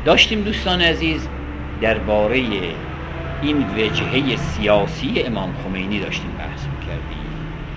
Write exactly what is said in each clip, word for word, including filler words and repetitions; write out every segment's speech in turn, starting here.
داشتیم دوستان عزیز درباره این وجهه سیاسی امام خمینی داشتیم بحث می‌کردیم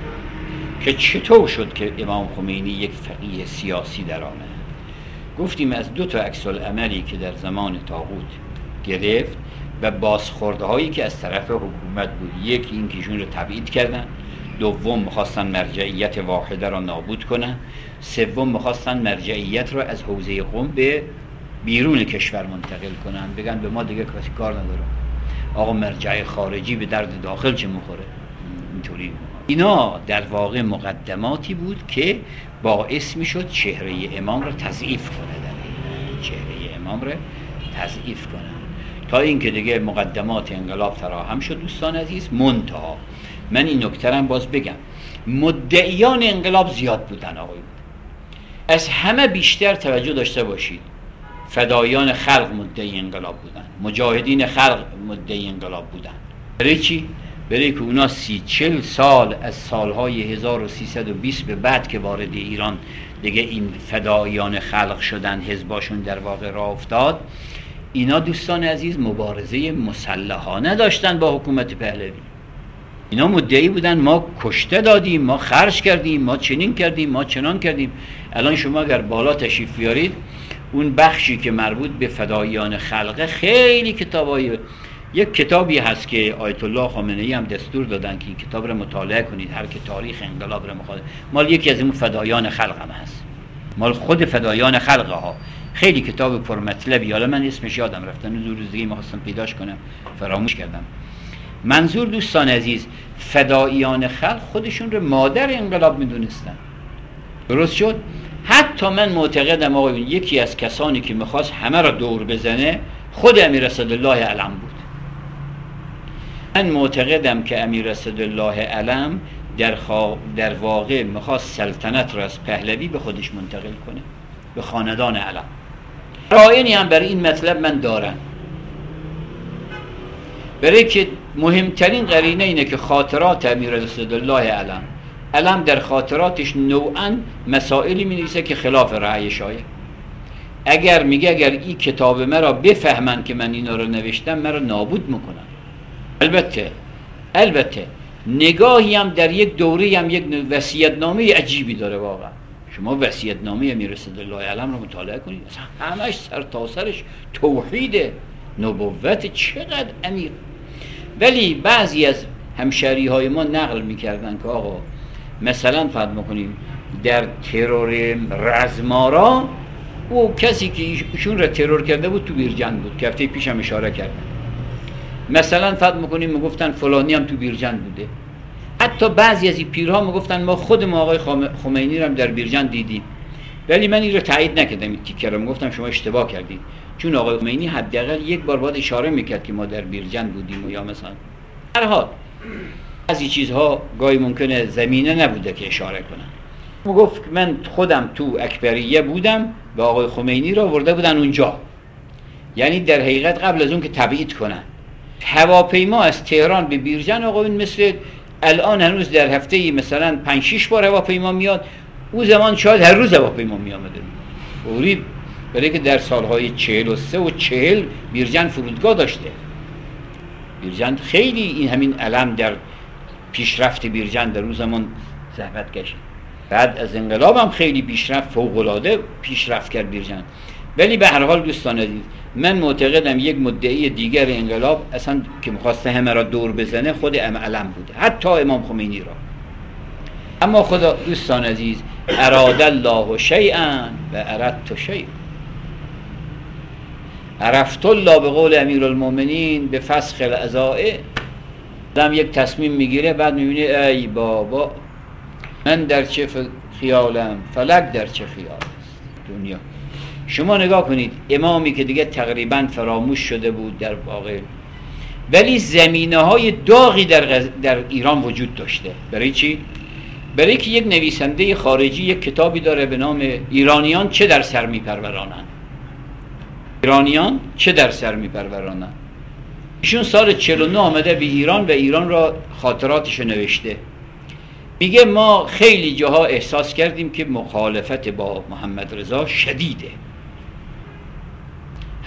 که چطور شد که امام خمینی یک فقیه سیاسی در آمد. گفتیم از دو تا عکس العملی که در زمان طاغوت گرفت و بازخوردهایی که از طرف حکومت بود، یکی این که ایشون رو تبعید کردن، دوم میخواستن مرجعیت واحده را نابود کنن، سوم میخواستن مرجعیت را از حوزه قم به بیرون کشور منتقل کنن، بگن به ما دیگه کسی کار نداره، آقا مرجع خارجی به درد داخل چه میخوره. اینطوری اینا در واقع مقدماتی بود که باعث میشد چهره امام را تضعیف کنه، در چهره امام را تضعیف کنه، تا اینکه دیگه مقدمات انقلاب فراهم شد. دوستان عزیز، منتها من این نکته را باز بگم، مدعیان انقلاب زیاد بودن آقایون. از همه بیشتر توجه داشته باشید، فدایان خلق مدعی انقلاب بودن، مجاهدین خلق مدعی انقلاب بودن. برای چی؟ برای که اونا سی چل سال از سالهای هزار و سیصد و بیست به بعد که وارد ایران دیگه این فدایان خلق شدن، حزباشون در واقع راه افتاد، اینا دوستان عزیز مبارزه مسلحانه داشتن با حکومت پهلوی. اینا مدعی بودن ما کشته دادیم، ما خرج کردیم، ما چنین کردیم، ما چنان کردیم. الان شما اگر بالا تشریف بیارید، اون بخشی که مربوط به فدایان خلقه خیلی کتابای، یک کتابی هست که آیت الله خامنه ای هم دستور دادن که این کتاب رو مطالعه کنید، هر که تاریخ انقلاب رو میخواد، مال یکی از این فدایان خلق هم هست، مال خود فدایان خلقه ها. خیلی کتاب پرمطلبی، حالا من اسمش یادم رفتن، اون روز دیگه می‌خواستم پیداش کنم فراموش کردم. منظور دوستان عزیز، فدایان خلق خودشون رو مادر انقلاب میدونستن. درست شد؟ حتی من معتقدم آقایون یکی از کسانی که میخواست همه را دور بزنه خود امیر اسدالله علم بود. من معتقدم که امیر اسدالله علم در, خوا... در واقع میخواست سلطنت را از پهلوی به خودش منتقل کنه، به خاندان علم. رایانی هم برای این مطلب من دارم، برای که مهمترین قرینه اینه که خاطرات امیر اسدالله علم علم در خاطراتش نوعاً مسائلی می نویسه که خلاف رأی شایع. اگر میگه اگر این کتاب مرا بفهمن که من اینا رو نوشتم، مرا نابود میکنن. البته البته نگاهی هم در یک دوره هم یک وصیت‌نامه عجیبی داره واقعا. شما وصیت‌نامه امیر اسدالله علم رو مطالعه کنید، اصلا همش سر تا سرش توحید، نبوت، چقدر عمیق. ولی بعضی از همشهری های ما نقل میکردن که آقا مثلا فرض میکنیم در ترور رزمارا او کسی که ایشون را ترور کرده بود تو بیرجند بود، که هفته پیش هم اشاره کردن. مثلا فرض میکنیم میگفتن فلانی هم تو بیرجند بوده. حتی بعضی از این پیرها میگفتن ما خود ما آقای خمینی رو هم در بیرجند دیدیم، ولی من این رو تایید نکردم، این تیکه رو میگفتم شما اشتباه کردید، چون آقای خمینی حداقل یک بار باید اشاره میکرد که ما در بیرجند بودیم. و یا مثلا هر حال بعضی چیزها گاهی ممکنه زمینه نبوده که اشاره کنن. میگفت من خودم تو اکبریه بودم و آقای خمینی رو آورده بودن اونجا، یعنی در حقیقت قبل از اون که تبعید کنن. هواپیما از تهران به بیرجند آقایون مثل الان هنوز در هفته مثلا پنج شش بار هواپیما میاد، اون زمان شاید هر روز هواپیما می آمده. فوری، برای که در سالهای چهل و سه و چهل بیرجند فرودگاه داشته. بیرجند خیلی این همین علم در پیشرفت بیرجند در اون زمان زحمت کشید. بعد از انقلاب هم خیلی پیشرفت، فوق‌العاده پیشرفت کرد بیرجند. ولی به هر حال دوستان عزیز، من معتقدم یک مدعی دیگر انقلاب اصلا که می‌خواسته همه را دور بزنه خود علم بوده، حتی امام خمینی را. اما خدا دوستان عزیز، اراد الله شیئا و اردت شیئا. عرفت الله به قول امیرالمومنین به فسخ العزائم. آدم یک تصمیم میگیره، بعد میبینه ای بابا من در چه خیالم، فلک در چه خیال است دنیا. شما نگاه کنید، امامی که دیگه تقریبا فراموش شده بود در واقع، ولی زمینه های داغی در, غز... در ایران وجود داشته. برای چی؟ برای که یک نویسنده خارجی یک کتابی داره به نام ایرانیان چه در سر میپرورانند. ایرانیان چه در سر میپرورانند. ایشون سال چهل و نه آمده به ایران و ایران را خاطراتش نوشته. میگه ما خیلی جاها احساس کردیم که مخالفت با محمد رضا شدیده.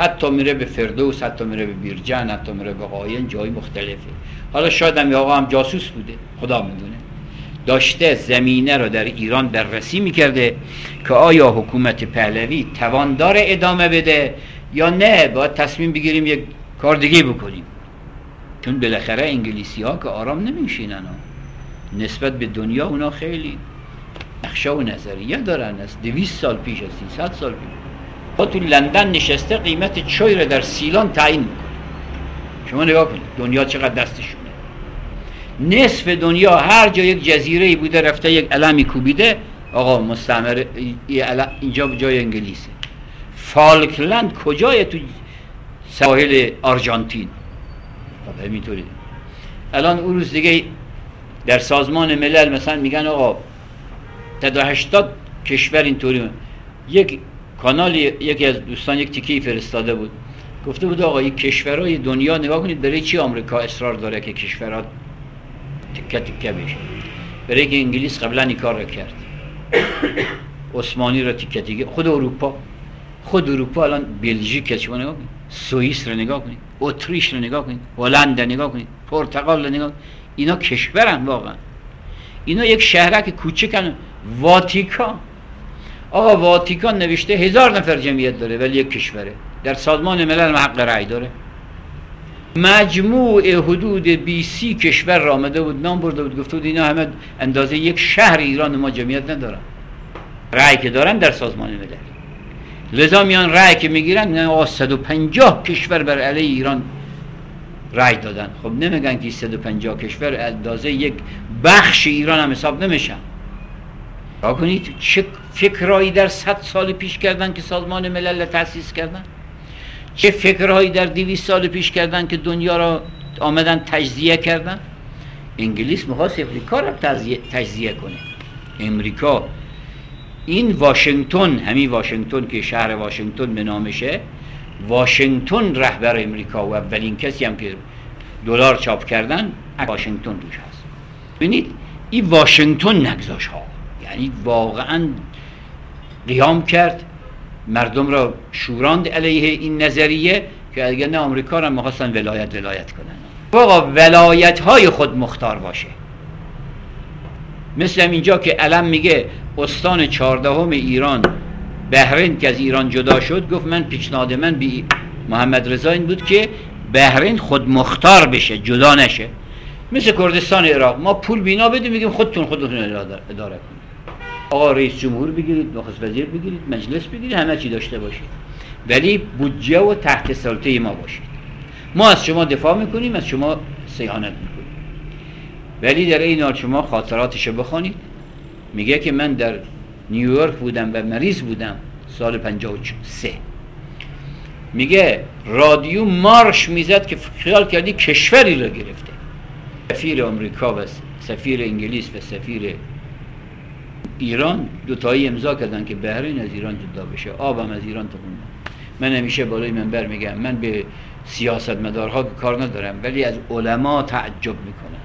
حتی میره به فردوس، حتی میره به بیرجن، حتی میره به قاین، جای مختلفه. حالا شاید هم آقا هم جاسوس بوده، خدا میدونه، داشته زمینه رو در ایران بررسی میکرده که آیا حکومت پهلوی توان داره ادامه بده یا نه باید تصمیم بگیریم یک کار دیگه بکنیم. چون بالاخره انگلیسی ها که آرام نمیشینن ها. نسبت به دنیا اونا خیلی نقشه و نظریه دارن. از دویست سال پیش، از سیصد سال پیش با تو لندن نشسته قیمت چای رو در سیلان تعیین میکنه. شما نگاه کنید دنیا چقدر دستشونه. نصف دنیا هر جا یک جزیره بوده رفته یک علمی کوبیده، آقا مستعمره اینجا جای انگلیسه. فالکلند کجای؟ تو ساحل آرژانتین. خب همینطوری. الان اون روز دیگه در سازمان ملل مثلا میگن آقا تا هشتاد کشور اینطوری. یک کانال یکی از دوستان یک تیکه فرستاده بود، گفته بود آقا این کشورهای دنیا نگاه کنید برای چی آمریکا اصرار داره که کشورها تکه تکه بشه؟ برای که انگلیس قبلا این کار رو کرد، عثمانی رو تکه تکه. خود اروپا خود اروپا الان بلژیک شما نگاه کنید، سوئیس رو نگاه کنید، اتریش رو نگاه کنید، هلند رو نگاه کنید، پرتغال رو نگاه کنید. اینا کشورن واقعا. اینا یک شهرک کوچیکن. واتیکان، آقا واتیکان نوشته هزار نفر جمعیت داره ولی یک کشوره. در سازمان ملل حق رأی داره. مجموع حدود بیسی کشور را آمده بود نام برده بود گفته بود اینا همه اندازه یک شهر ایران ما جمعیت ندارن. رأی که دارن در سازمان ملل، لذا میان رأی که میگیرن میگن آقا صد و پنجاه کشور بر علیه ایران رأی دادن. خب نمیگن که صد و پنجاه کشور اندازه یک بخش ایران هم حساب نمیشن. را کنید چه فکرهایی در صد سال پیش کردن که سازمان ملل تأسیس کردن، چه فکرهایی در دویست سال پیش کردن که دنیا را آمدن تجزیه کردن. انگلیس میخواست امریکا را تجزیه, تجزیه کنه. امریکا این واشنگتن، همین واشنگتن که شهر واشنگتن به نامشه، واشنگتن رهبر امریکا و اولین کسی هم که دلار چاپ کردن واشنگتن روش هست. ببینید این واشنگتن نگذاش ها، یعنی واقعا قیام کرد، مردم را شوراند علیه این نظریه که اگر نه آمریکا را می‌خواستن ولایت ولایت کنن. واقعا ولایت های خود مختار باشه. مثل اینجا که علم میگه استان چهاردهم ایران بحرین که از ایران جدا شد، گفت من پیشنهاد من بی محمد رضا این بود که بحرین خود مختار بشه، جدا نشه. مثل کردستان عراق، ما پول بینا بدیم میگیم خودتون خودتون اداره کنید. آقا رئیس جمهور بگیرید، نخست وزیر بگیرید، مجلس بگیرید، همه چی داشته باشید، ولی بودجه و تحت سلطه ما باشید. ما از شما دفاع میکنیم، از شما صیانت میکنیم. ولی در این حال شما خاطراتشو بخونید. میگه که من در نیویورک بودم و مریض بودم سال پنجاه و سه. میگه رادیو مارش میزد که خیال کردی کشوری رو گرفته. سفیر آمریکا و سفیر انگلیس و سفیر ایران دوتایی امضا کردن که بحرین از ایران جدا بشه، آبم از ایران تکون. من همیشه بالای منبر میگم من به سیاستمدارها کار ندارم، ولی از علما تعجب میکنم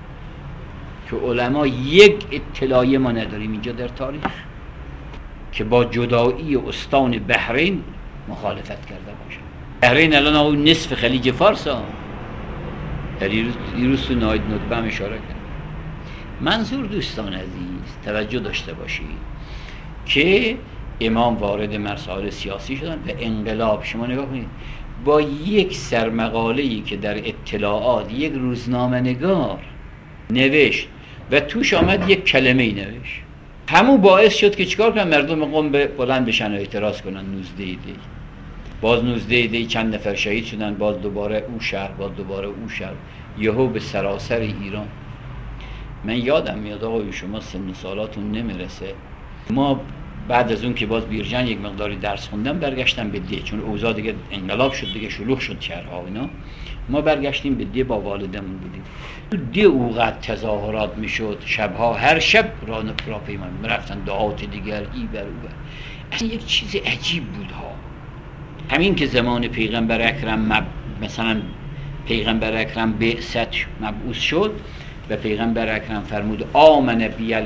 که علما یک اطلاعی ما نداریم اینجا در تاریخ که با جدایی استان بحرین مخالفت کرده باشه. بحرین الان اون نصف خلیج فارس ها. در این روز تو ناید نطبه هم اشاره کرد. منظور دوستان عزیز توجه داشته باشید که امام وارد مسائل سیاسی شدن و انقلاب. شما نگاه کنید با یک سرمقاله‌ای که در اطلاعات یک روزنامه نگار نوشت و توش آمد یک کلمه‌ای نوشت، همون باعث شد که چیکار کنن مردم قم بلند بشن و اعتراض کنن. نوزده دی باز نوزده دی چند نفر شهید شدن، باز دوباره او شهر، باز دوباره او شهر، یهو به سراسر ایران. من یادم میاد آقای شما سن سالاتون نمیرسه، ما بعد از اون که باز بیرجن یک مقداری درس خوندم برگشتم به دی، چون اوضاع دیگه انقلاب شد دیگه، شلوغ شد شهرها اینا. ما برگشتیم به دی با والدمون بودیم. تو دی اوقات تظاهرات میشد، شبها هر شب راه را پیمان میرفتن دعات دیگر ای بر او بر. اصلا یک چیز عجیب بود ها. همین که زمان پیغمبر اکرم مب... مثلا پیغمبر اکرم بعثت مبعوث شد و پیغمبر اکرم فرمود آمن بیل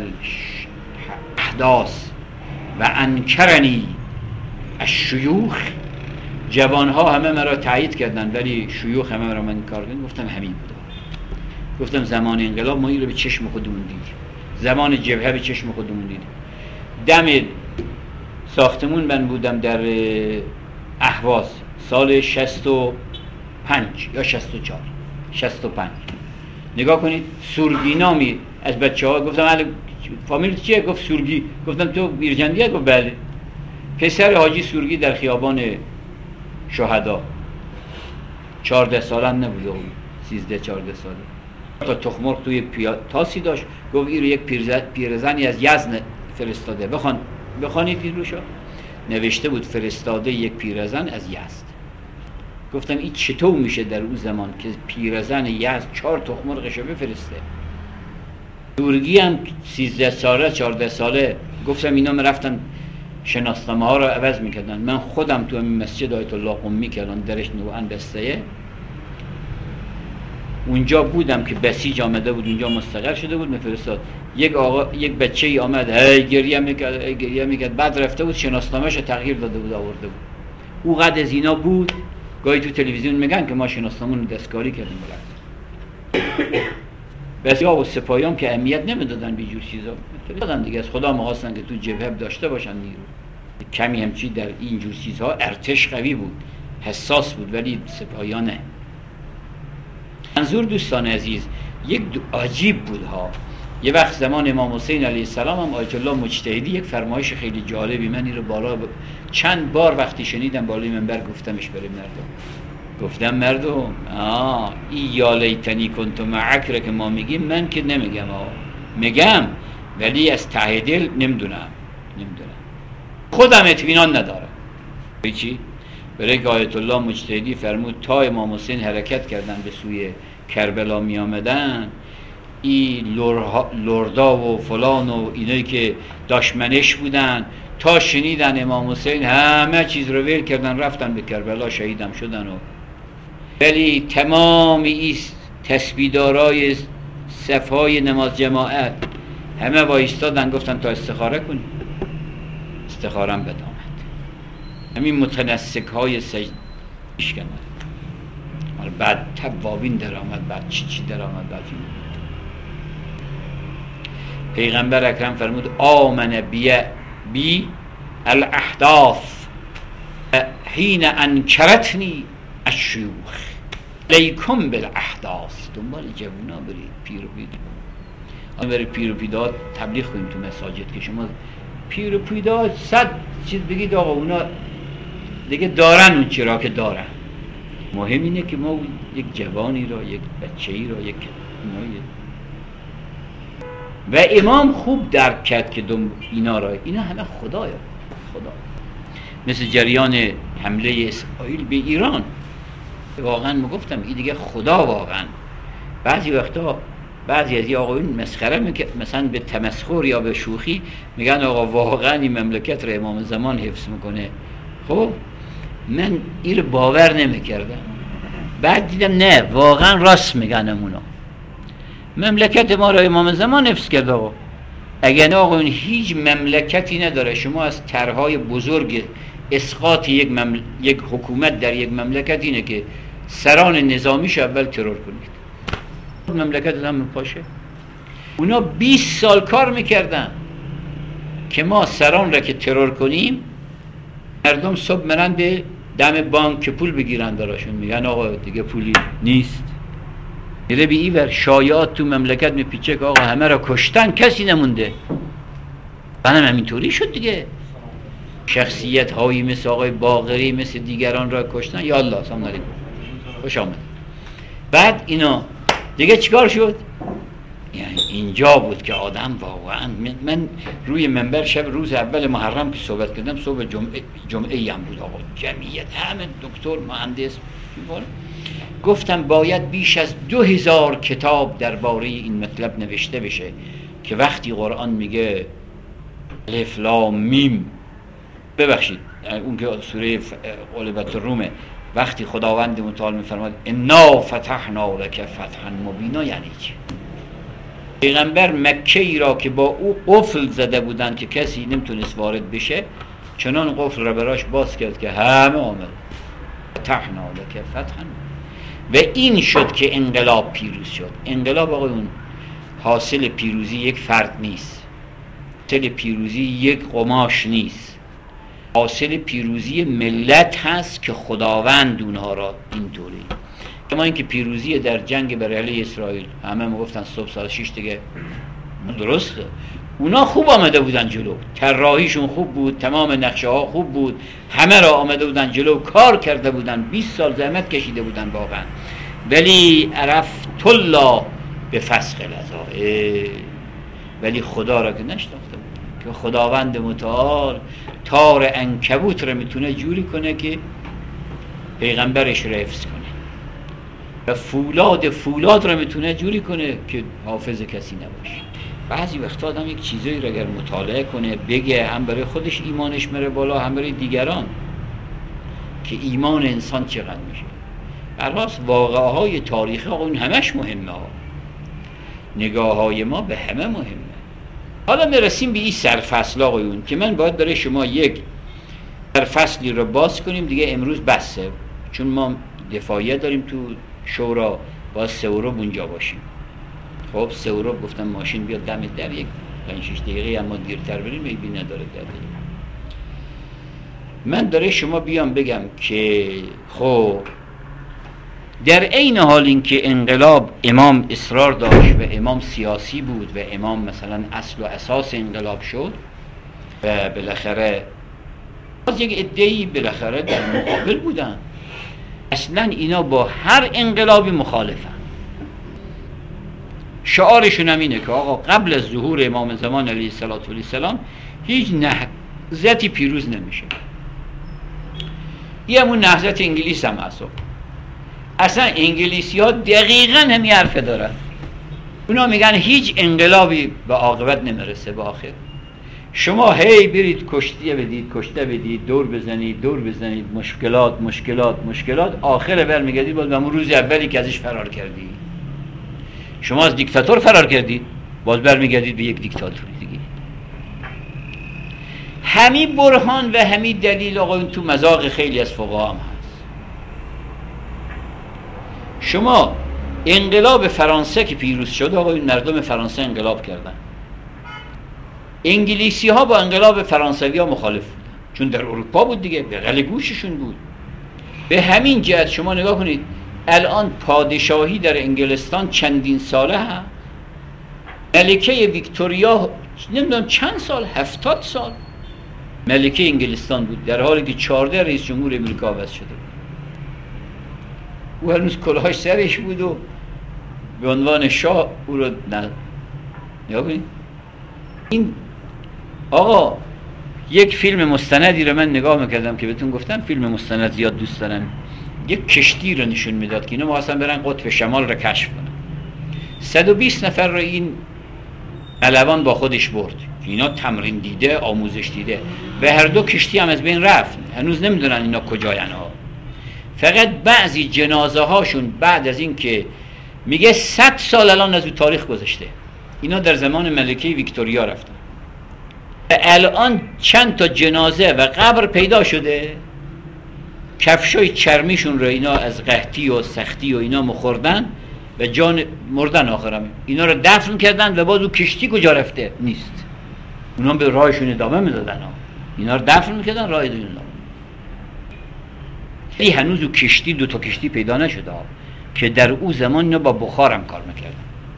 احداث و انکرنی الشیوخ، جوانها همه مرا تایید کردن ولی شیوخ همه مرا من کار کردن. گفتم همین بود. گفتم زمان انقلاب ما این رو به چشم خودمون دیدیم، زمان جبهه به چشم خودمون دیدیم. دم ساختمون من بودم در اهواز سال شصت و پنج یا شصت و چهار شصت و پنج. نگاه کنید سورگی نامی از بچه ها گفتم اهل فامیل چیه؟ گفت سورگی. گفتم تو بیرجندیه؟ گفت بله. پسر حاجی سورگی در خیابان شهدا چهارده سالم نبوده، سیزده چهارده ساله. تا تخمرغ توی تاسی داشت. گفت این رو یک پیرزنی از یزد فرستاده، بخوان بخوانید این روشا. نوشته بود فرستاده یک پیرزن از یزد. گفتم این چطور میشه در اون زمان که پیرزن یزد چهار تخمرغشو بفرسته؟ سورگی هم سیزده ساله چهارده ساله. گفتم اینا رفتن شناسنامه ها رو عوض میکردن. من خودم تو همین مسجد آیت الله قمی که الان درش نوعا بسته اونجا بودم که بسیج آمده بود، اونجا مستقر شده بود میفرستاد. یک آقا یک بچه ای آمد هی گریه میکرد هی گریه میکرد، بعد رفته بود شناسنامه‌اش رو تغییر داده بود آورده بود. او قد از اینا بود. گاهی تو تلویزیون میگن که ما شناسنامه‌مون دستکاری کردیم برات. بسیار و سپاهیان که اهمیت نمیدادن به جور چیزا، دادن دیگه، از خدا می‌خواستن که تو جبهه داشته باشن نیرو. کمی همچی در این جور چیزها ارتش قوی بود، حساس بود، ولی سپاهیان نه. منظور دوستان عزیز یک عجیب بود ها. یه وقت زمان امام حسین علیه السلام هم آیت الله مجتهدی یک فرمایش خیلی جالبی، من این رو بالا ب... چند بار وقتی شنیدم بالای منبر گفتمش برای مردم. گفتم مردم آه این یا لیتنی کنت معک که ما میگیم من که نمیگم آه. میگم ولی از ته دل نمیدونم نمیدونم خودم اطمینان ندارم. چی؟ برای که آیت الله مجتهدی فرمود تا امام حسین حرکت کردن به سوی کربلا می آمدن، این لردا و فلان و اینایی که دشمنش بودن تا شنیدن امام حسین همه چیز رو ویل کردن رفتن به کربلا شهیدم شدن. و ولی تمام این تسبیح‌دارای صفای نماز جماعت همه وایستادن گفتن تا استخاره کنیم. استخارم بد آمد. همین متنسک های سجد اشکن آمد. بعد توابین در آمد، بعد چی چی در آمد. بعد پیغمبر اکرم فرمود آمن بی بی الاحداث حین انکرتنی الشیوخ لیکم بالاحداث. دنبال جوونا برید، پیر و پید آن برید پیر و پیدات تبلیغ کنیم تو مساجد که شما پیر و پیدات صد چیز بگید آقا اونا دیگه دارن اون چرا که دارن. مهم اینه که ما یک جوانی را، یک بچه‌ای را، یک اینایی و امام خوب درک کرد که دم اینا را، اینا همه خدایا خدا. مثل جریان حمله اسرائیل به ایران، واقعا میگفتم این دیگه خدا واقعا. بعضی وقتا بعضی از این آقایون مسخره میکنن، مثلا به تمسخر یا به شوخی میگن آقا واقعا این مملکت رو امام زمان حفظ میکنه. خب من این رو باور نمیکردم، بعد دیدم نه واقعا راست میگن امونا. مملکت ما رو امام زمان حفظ کرد آقا. اگر نه آقا هیچ مملکتی نداره. شما از طرحهای بزرگ اسقاط یک, ممل... یک حکومت در یک مملکت اینه که سران نظامیش اول ترور کنید. مملکت هم پاشه. اونا بیست سال کار میکردن که ما سران را که ترور کنیم مردم صبح مرن به دم بانک پول بگیرن دراشون. میگن آقا دیگه پولی نیست. میره بی ایور شایعات تو مملکت میپیچه که آقا همه را کشتن کسی نمونده. بنام همینطوری شد دیگه. شخصیت هایی مثل آقای باقری مثل دیگران را کشتن. یا الله سلام علیکم خوش آمد. بعد اینا دیگه چیکار شد؟ یعنی اینجا بود که آدم واقعا من روی منبر شب روز اول محرم که صحبت کردم صبح جمعه جمعه هم بود آقا جمعیت همه دکتر مهندس گفتم باید بیش از دو هزار کتاب درباره این مطلب نوشته بشه که وقتی قرآن میگه الف لام میم، ببخشید اون که سوره غلبت الرومه، وقتی خداوند متعال میفرماد انا فتحنا لک فتحا مبینا یعنی چی؟ پیغمبر مکه ای را که با او قفل زده بودند که کسی نمیتونست وارد بشه چنان قفل را براش باز کرد که همه آمد. فتحنا لک فتحا. و این شد که انقلاب پیروز شد. انقلاب آقایون حاصل پیروزی یک فرد نیست، حاصل پیروزی یک قماش نیست، حاصل پیروزی ملت هست که خداوند اونها را اینطوری. اما اینکه پیروزی در جنگ بر علیه اسرائیل، همه ما گفتن صبح ساعت شش دیگه، درسته، اونا خوب آمده بودن جلو، طراحیشون خوب بود، تمام نقشه ها خوب بود، همه را آمده بودن جلو، کار کرده بودن، بیست سال زحمت کشیده بودن واقعا. ولی عرفت الله به فسق العزا، ولی خدا را که نشناخته بود که خداوند متعال تار عنکبوت را میتونه جوری کنه که پیغمبرش را حفظ کنه و فولاد فولاد را میتونه جوری کنه که حافظ کسی نباشه. بعضی وقتا آدم یک چیزایی را اگر مطالعه کنه بگه، هم برای خودش ایمانش میره بالا، هم برای دیگران، که ایمان انسان چقدر میشه. براست واقعه های تاریخی آقا اون همش مهمه ها، نگاه های ما به همه مهمه. حالا میرسیم به این سرفصل آقایون که من باید برای شما یک سرفصلی رو باز کنیم دیگه. امروز بسه، چون ما دفاعیه داریم تو شورا، باید سه رو اونجا باشیم. خب سه رو گفتم ماشین بیاد دم در، یک پنج شش دقیقه اما دیرتر بریم میبی نداره در داریم. من داره شما بیام بگم که خب در عین حال اینکه انقلاب امام اصرار داشت و امام سیاسی بود و امام مثلا اصل و اساس انقلاب شد و بالاخره از یک عده‌ای بالاخره در مقابل بودن، اصلا اینا با هر انقلابی مخالفن. شعارشون هم اینه که آقا قبل از ظهور امام زمان علیه السلام هیچ نهضتی پیروز نمیشه. یه همون نهضت انگلیس هم هست. اصلا انگلیسی ها دقیقا همین حرف دارن. اونا میگن هیچ انقلابی به عاقبت نمیرسه به آخر. شما هی برید کشته بدید، کشته بدید، دور بزنید، دور بزنید، مشکلات مشکلات مشکلات، آخر برمیگردید باز به اون روز اولی که ازش فرار کردید. شما از دیکتاتور فرار کردید، باز برمیگردید به یک دیکتاتوری دیگه. همین برهان و همین دلیل آقایون تو مذاق خیلی از فقها هم هست. شما انقلاب فرانسه که پیروز شد آقایون، مردم فرانسه انقلاب کردن. انگلیسی ها با انقلاب فرانسوی ها مخالف بودن، چون در اروپا بود دیگه، به قل گوششون بود. به همین جهت شما نگاه کنید الان پادشاهی در انگلستان چندین ساله هم، ملکه ویکتوریا نمیدونم چند سال، هفتاد سال ملکه انگلستان بود، در حالی که چهارده رئیس جمهور امریکا عوض شده بود. او هنوز کلاهاش سرش بود و به عنوان شاه او رو نه. نگاه کنید این آقا، یک فیلم مستندی رو من نگاه میکردم که بهتون گفتم فیلم مستند زیاد دوست دارم. یک کشتی رو نشون میداد که اینا می‌خواستن برن قطب شمال رو کشف کنن. صد و بیست نفر رو این علوان با خودش برد که اینا تمرین دیده، آموزش دیده. به هر دو کشتی هم از بین رفت، هنوز نمیدونن اینا کجاین ها. فقط بعضی جنازه هاشون بعد از این که میگه صد سال الان از اون تاریخ گذشته، اینا در زمان ملکه ویکتوریا رفتن. الان چند تا جنازه و قبر پیدا شده، کفشای چرمیشون رو اینا از قحطی و سختی و اینا مخوردن و جان مردن. آخرم اینا رو دفن کردن و باز اون کشتی کجا رفته نیست. اونا به راهشون ادامه میدادن، اینا رو دفن میکردن، راه ادامه میدادن. ولی هنوز اون کشتی، دو تا کشتی پیدا نشده که در اون زمان اینا با بخار هم کار میکردن.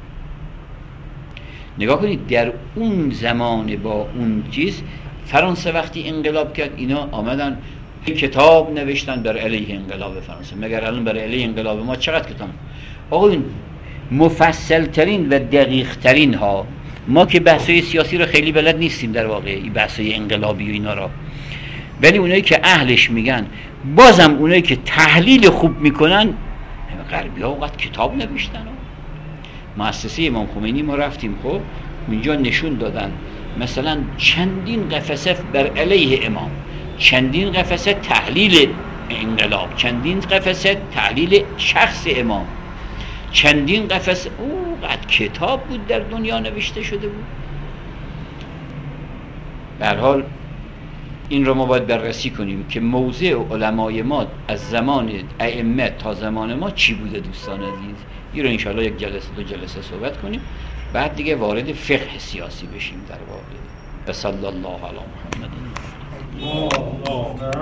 نگاه کنید در اون زمان با اون چیز، فرانسه وقتی انقلاب کرد اینا آمدن کتاب نوشتن بر علیه انقلاب فرانسه. مگر الان بر علیه انقلاب ما چقدر کتاب؟ آقا این مفصل ترین و دقیق ترین ها، ما که بحثای سیاسی رو خیلی بلد نیستیم در واقع، این بحثای انقلابی و اینا را، ولی اونایی که اهلش میگن، بازم اونایی که تحلیل خوب میکنن، غربی ها اوقات کتاب نوشتن. مؤسسه امام خمینی ما رفتیم، خب اونجا نشون دادن مثلا چندین قفسه بر علیه امام، چندین قفسه تحلیل انقلاب، چندین قفسه تحلیل شخص امام، چندین قفسه او قد کتاب بود در دنیا نوشته شده بود. به هر حال این رو ما باید بررسی کنیم که موضع علمای ما از زمان ائمه تا زمان ما چی بوده دوستان عزیز. این رو انشاءالله یک جلسه دو جلسه صحبت کنیم، بعد دیگه وارد فقه سیاسی بشیم در واقع. و صلی الله علی محمد.